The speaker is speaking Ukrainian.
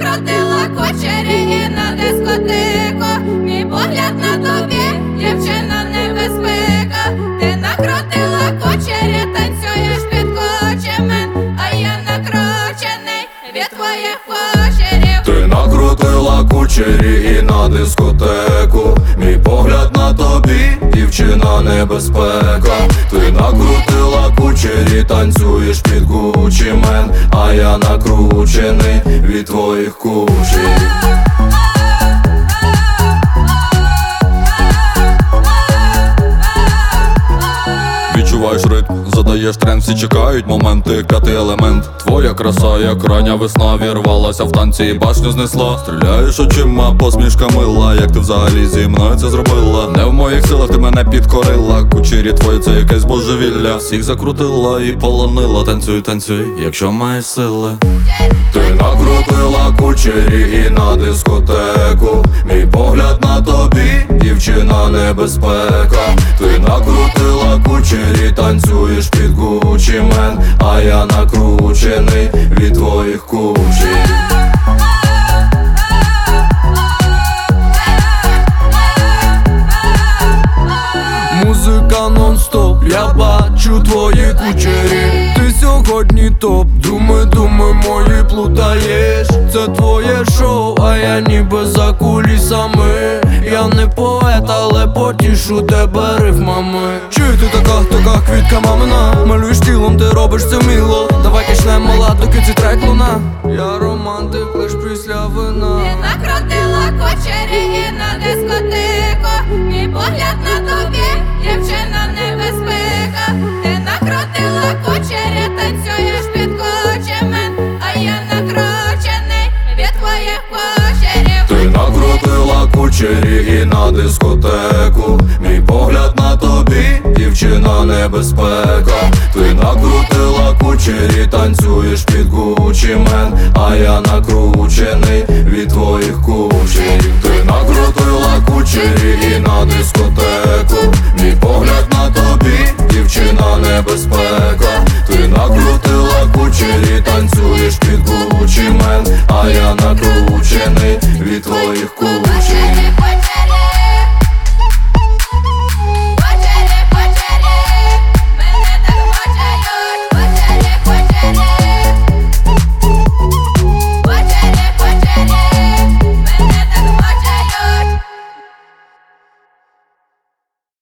накрутила кучері і на дискотеку. Мій погляд на тобі, дівчина, небезпека. Ти накрутила кучері, танцюєш під кучемен, а я накручений від твоїх кучерів. Ти накрутила кучері і на дискотеку. Мій погляд на тобі, дівчина, небезпека. Ти накрутила кучері, танцюєш під кучемен, а я накручений від твоїх кучерів. Відчуваєш ритм, задаєш тренд, всі чекають моменти, п'ятий елемент. Твоя краса, як рання весна, вірвалася в танці і башню знесла. Стріляєш очима, посмішка мила, як ти взагалі зі мною це зробила. Не в моїх силах ти мене підкорила, кучері твої це якесь божевілля. Всіх закрутила і полонила, танцюй, танцюй, якщо маєш сили. Ти накрутила кучері і на дискотеку. Мій погляд на тобі, дівчина, небезпека. Ти накрутила кучері, танцюєш під кучемен, а я накручений від твоїх кучерів. Музика нон-стоп, я бачу твої кучері. Ти сьогодні топ, думи мої плутаєш. Це твоє шоу, а я ніби за кулісами. Я не поет, але потішу тебе рифмами. Чи ти така квітка мамина? Малюєш тілом, ти робиш це вміло. Давай качнем, мала, доки цей трек луна. Я романтик лиш після вина. Ти накрутила кучері і на дискотеку. Мій погляд на тобі, дівчина, небезпека. Ти накрутила кучері, танцюєш під кучемен, а я накручений від твоїх кучерів. Ти накрутила кучері і на дискотеку. Мій погляд на тобі, дівчина, небезпека. Ти накрутила кучері, танцюєш під кучемен, а я накручений від твоїх кучерів. Ти накрутила кучері і на дискотеку. Мій погляд на тобі, дівчина, небезпека. Ти накрутила кучері, танцюєш під кучемен, а я накручений від твоїх кучерів.